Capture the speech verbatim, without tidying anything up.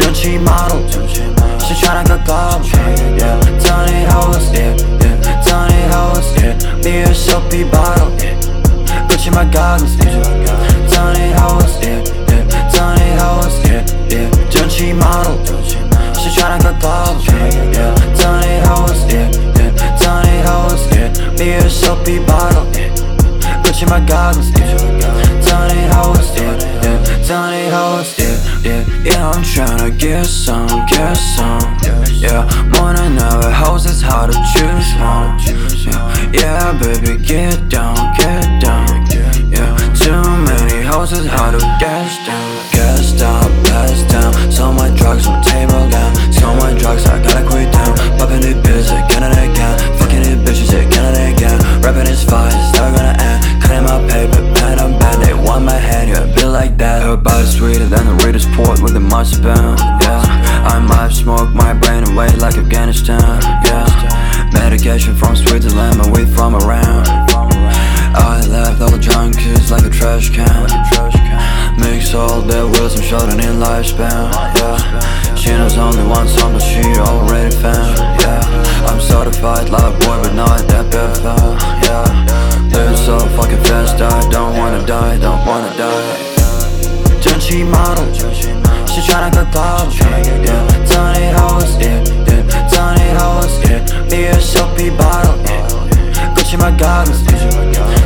전치 model She tryna go global, yeah. Tony hoes, yeah, yeah. Tony hoes, yeah. Beer, soapy bottle, yeah. Gucci my goggles, yeah. Tony hoes, yeah, yeah. Tony hoes, yeah, yeah. 전치 model She tryna go global, yeah. Tony hoes, yeah, yeah. Tony hoes, yeah. Beer, soapy bottle, yeah. Gucci my goggles, yeah. Tony hoes, yeah, yeah. Tony hoes, yeah, yeah. Yeah, I'm tryna get some, get some, yeah. More than ever, hoes, it's hard to choose one, yeah. Yeah, baby, get down, get down, yeah. Too many hoes, it's hard to gas down, gas down, pass down. So much drugs on the table down, so much drugs, I gotta quit down. Popping it pills, again and again. Fucking it bitches, again and again. Rapping is fire, it's never gonna end. Cutting my paper, pen and band. They want my hand, yeah, I feel like that. Her body's sweeter than the Reader's Port with the marzipan, yeah. I might smoke my brain away like Afghanistan, yeah. Medication from Switzerland, my weed from around. I left all the junkies like a trash can. Mix all their wheels and shorten in lifespan, yeah. She knows only one song but she already found, yeah. I'm certified lover boy but not that bad fan, yeah. Living so fucking fast, I don't wanna die, don't wanna die. 전치 model She tryna go global, yeah. Tony hoes, yeah, yeah. Tony hoes, yeah. Beer, soapy bottle, yeah. Gucci my goggles, yeah.